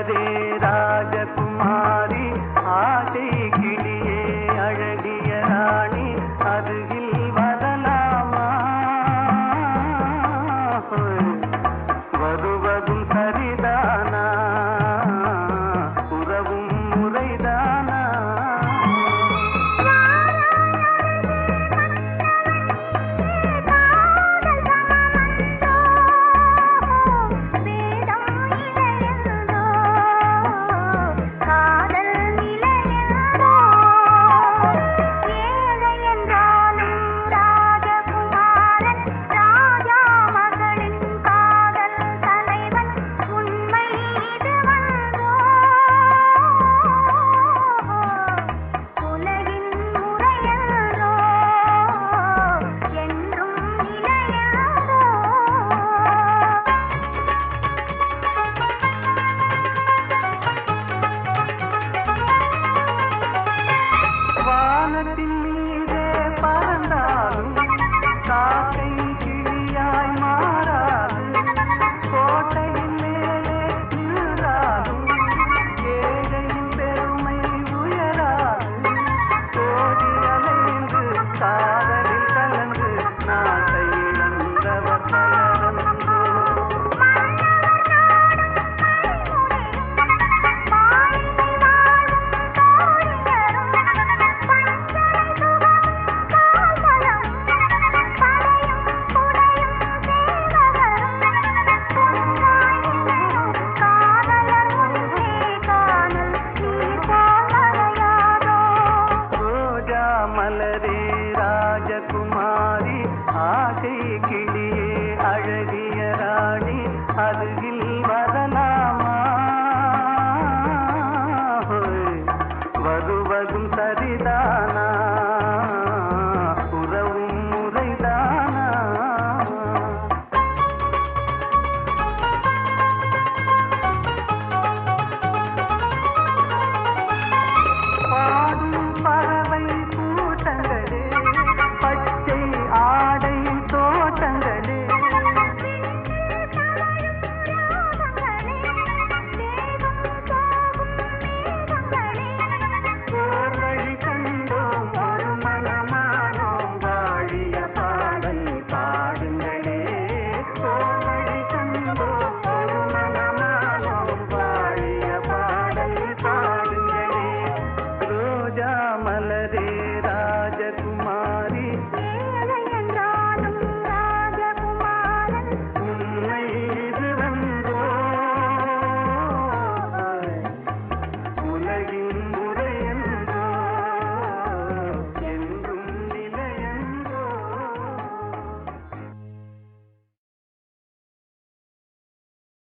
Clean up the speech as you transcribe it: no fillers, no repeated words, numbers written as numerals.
மலரே ராஜகுமாரி ஆசை கிளியே அழகிய ராணி அருகில் வரலாமா வருவதும் சரிதானா உறவும் முறைதானா வானத்தின் மீதே பறந்தாலும் காக்கை கிளியாய் மாறாது கோட்டையின் மேலே நின்றாலும் ஏழையின் பெருமை உயராது கோடி அலைந்து காதலில் கலந்து நாட்டை இழந்தவர் பலரன்றோ மலரே ராஜகுமாரி ஆசை கிளியே அழகிய ராணி அருகில்